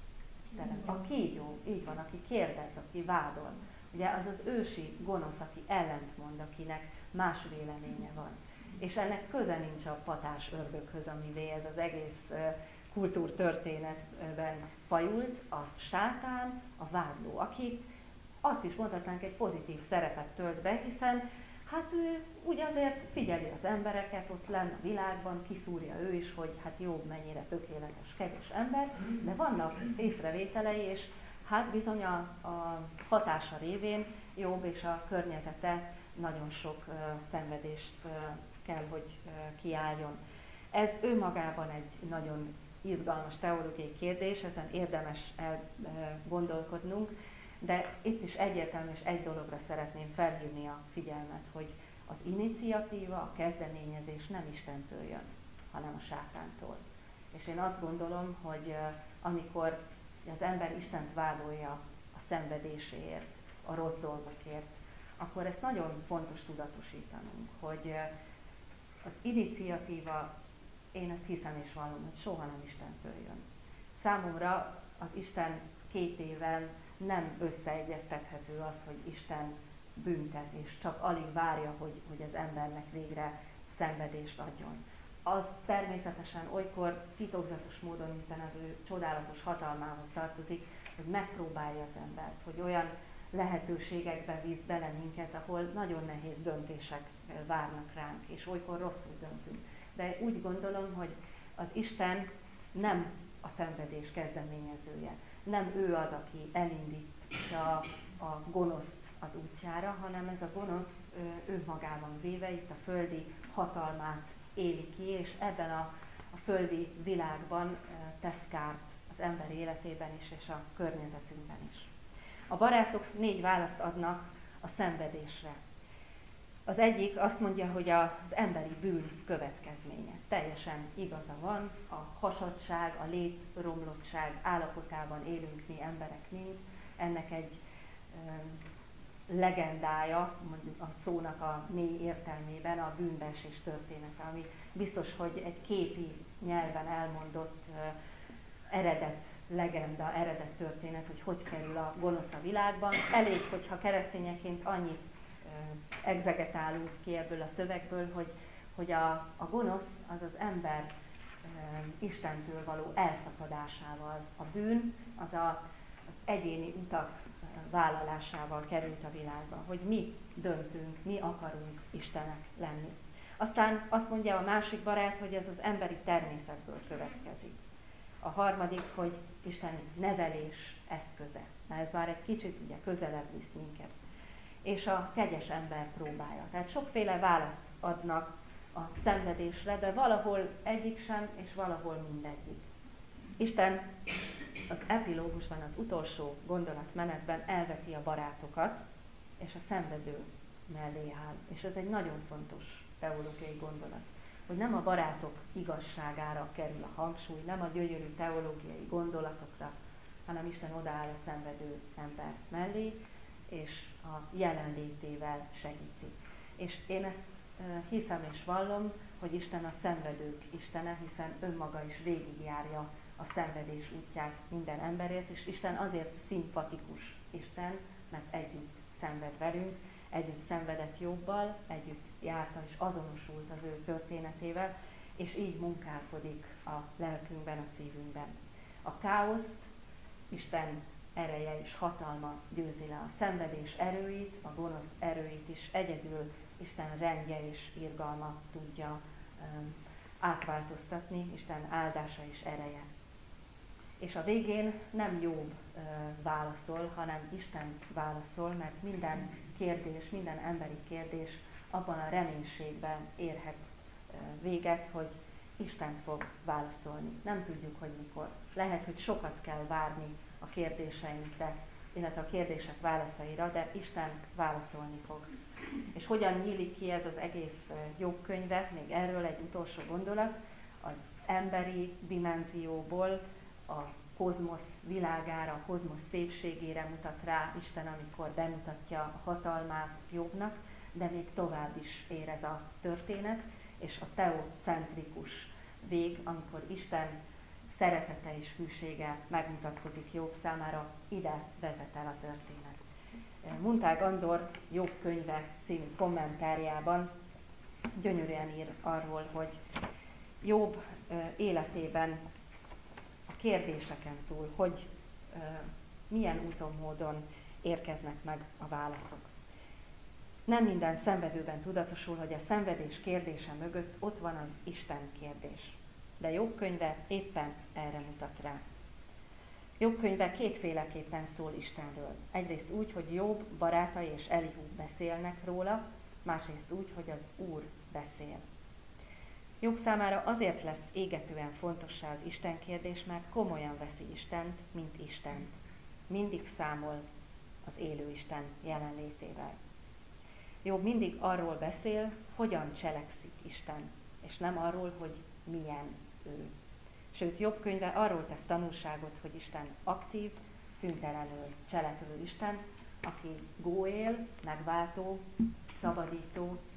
A kígyó, így van, aki kérdez, aki vádol. Ugye az az ősi gonosz, aki ellentmond, akinek más véleménye van. És ennek köze nincs a patás ördöghöz, amivé ez az egész kultúrtörténetben fajult, a sátán, a vádló, aki azt is mondhatnánk egy pozitív szerepet tölt be, hiszen hát ő úgy azért figyeli az embereket ott lenn a világban, kiszúrja ő is, hogy hát Jobb mennyire tökéletes, kegyes ember, de vannak észrevételei, és hát bizony a hatása révén Jobb és a környezete nagyon sok szenvedést kell, hogy kiálljon. Ez önmagában egy nagyon izgalmas teológiai kérdés, ezen érdemes elgondolkodnunk, de itt is egyértelmű és egy dologra szeretném felhívni a figyelmet, hogy az iniciatíva, a kezdeményezés nem Istentől jön, hanem a sátántól. És én azt gondolom, hogy amikor az ember Istent vádolja a szenvedéséért, a rossz dolgokért, akkor ezt nagyon fontos tudatosítanunk, hogy Az iniciatíva, én ezt hiszem és vallom, hogy soha nem Istentől jön. Számomra az Isten kétével nem összeegyeztethető az, hogy Isten büntet, és csak alig várja, hogy az embernek végre szenvedést adjon. Az természetesen olykor titokzatos módon, hiszen az ő csodálatos hatalmához tartozik, hogy megpróbálja az embert, hogy olyan lehetőségekbe visz bele minket, ahol nagyon nehéz döntések várnak ránk, és olykor rosszul döntünk. De úgy gondolom, hogy az Isten nem a szenvedés kezdeményezője. Nem ő az, aki elindítja a gonoszt az útjára, hanem ez a gonosz önmagában véve itt a földi hatalmát éli ki, és ebben a földi világban tesz kárt az ember életében is, és a környezetünkben is. A barátok 4 választ adnak a szenvedésre. Az egyik azt mondja, hogy az emberi bűn következménye. Teljesen igaza van, a hasadtság, a létromlottság állapotában élünk mi emberek mind. Ennek egy legendája, mondjuk a szónak a mély értelmében a bűnbeesés története, ami biztos, hogy egy képi nyelven elmondott eredet legenda, eredet történet, hogy kerül a gonosz a világban. Elég, hogyha keresztényeként annyit egzegetálunk ki ebből a szövegből, hogy a gonosz az az ember Istentől való elszakadásával, a bűn az az egyéni utak vállalásával került a világba, hogy mi döntünk, mi akarunk Istenek lenni. Aztán azt mondja a másik barát, hogy ez az emberi természetből következik. A harmadik, hogy Isten nevelés eszköze. Na ez már egy kicsit ugye közelebb visz minket. És a kegyes ember próbája. Tehát sokféle választ adnak a szenvedésre, de valahol egyik sem, és valahol mindegyik. Isten az epilógusban, az utolsó gondolatmenetben elveti a barátokat, és a szenvedő mellé áll. És ez egy nagyon fontos teológiai gondolat, hogy nem a barátok igazságára kerül a hangsúly, nem a gyönyörű teológiai gondolatokra, hanem Isten odaáll a szenvedő ember mellé, és a jelenlétével segíti. És én ezt hiszem és vallom, hogy Isten a szenvedők Istene, hiszen önmaga is végigjárja a szenvedés útját minden emberért, és Isten azért szimpatikus Isten, mert együtt szenved velünk, együtt szenvedett Jobbal, együtt járta és azonosult az ő történetével, és így munkálkodik a lelkünkben, a szívünkben. A káoszt Isten ereje és hatalma győzi le, a szenvedés erőit, a gonosz erőit is egyedül Isten rendje és irgalma tudja átváltoztatni, Isten áldása és ereje. És a végén nem Jobb válaszol, hanem Isten válaszol, mert minden kérdés, minden emberi kérdés abban a reménységben érhet véget, hogy Isten fog válaszolni. Nem tudjuk, hogy mikor. Lehet, hogy sokat kell várni a kérdéseinkre, illetve a kérdések válaszaira, de Isten válaszolni fog. És hogyan nyílik ki ez az egész Jobb könyve, még erről egy utolsó gondolat, az emberi dimenzióból a kozmosz világára, a kozmosz szépségére mutat rá Isten, amikor bemutatja a hatalmát Jobbnak, de még tovább is ér ez a történet, és a teocentrikus vég, amikor Isten szeretete és hűsége megmutatkozik Jobb számára, ide vezet el a történet. Muntál Andor Jobb könyve című kommentárjában gyönyörűen ír arról, hogy Jobb életében a kérdéseken túl, hogy milyen úton, módon érkeznek meg a válaszok. Nem minden szenvedőben tudatosul, hogy a szenvedés kérdése mögött ott van az Isten kérdés. De Jobb könyve éppen erre mutat rá. Jobb könyve kétféleképpen szól Istenről. Egyrészt úgy, hogy Jobb barátai és Elihu beszélnek róla, másrészt úgy, hogy az Úr beszél. Jobb számára azért lesz égetően fontossá az Isten kérdés, mert komolyan veszi Istent, mint Istent. Mindig számol az élő Isten jelenlétével. Jobb mindig arról beszél, hogyan cselekszik Isten, és nem arról, hogy milyen ő. Sőt, Jobb könyve arról tesz tanúságot, hogy Isten aktív, szüntelenül cselekvő Isten, aki góél, megváltó, szabadító,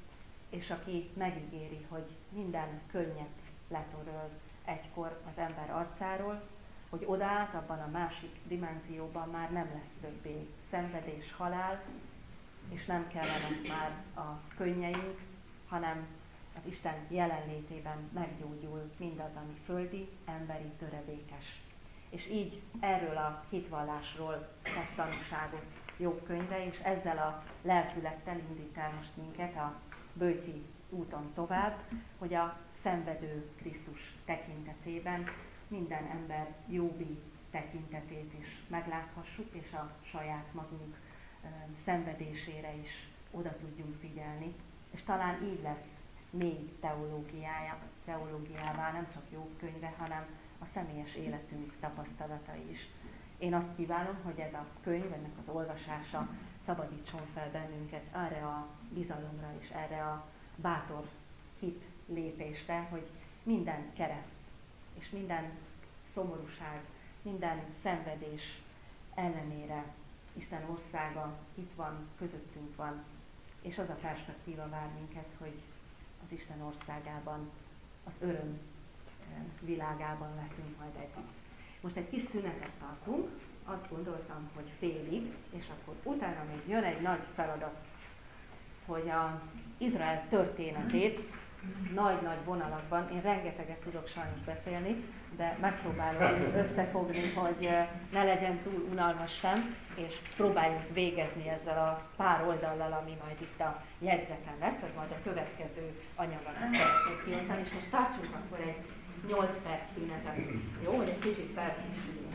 és aki megígéri, hogy minden könnyet letöröl egykor az ember arcáról, hogy odaát abban a másik dimenzióban már nem lesz többé szenvedés, halál, és nem kellenek már a könnyeink, hanem az Isten jelenlétében meggyógyul mindaz, ami földi, emberi, töredékes. És így erről a hitvallásról tesz tanúságot Jobb könyve, és ezzel a lelkülettel indít el most minket a böjti úton tovább, hogy a szenvedő Krisztus tekintetében minden ember Jóbi tekintetét is megláthassuk, és a saját magunk szenvedésére is oda tudjunk figyelni. És talán így lesz mély teológiává nem csak Jobb könyve, hanem a személyes életünk tapasztalatai is. Én azt kívánom, hogy ez a könyv, ennek az olvasása szabadítson fel bennünket erre a bizalomra és erre a bátor hit lépésre, hogy minden kereszt és minden szomorúság, minden szenvedés ellenére Isten országa itt van, közöttünk van, és az a perspektíva vár minket, hogy az Isten országában, az öröm világában leszünk majd együtt. Most egy kis szünetet tartunk, azt gondoltam, hogy félig, és akkor utána még jön egy nagy feladat, hogy az Izrael történetét nagy-nagy vonalakban, én rengeteget tudok sajnos beszélni, de megpróbálom összefogni, hogy ne legyen túl unalmas sem, és próbáljunk végezni ezzel a pár oldallal, ami majd itt a jegyzeten lesz, ez majd a következő anyagot szeretnék kiosztani, és most tartsunk akkor egy 8 perc szünetet, jó, hogy egy kicsit felkészüljünk.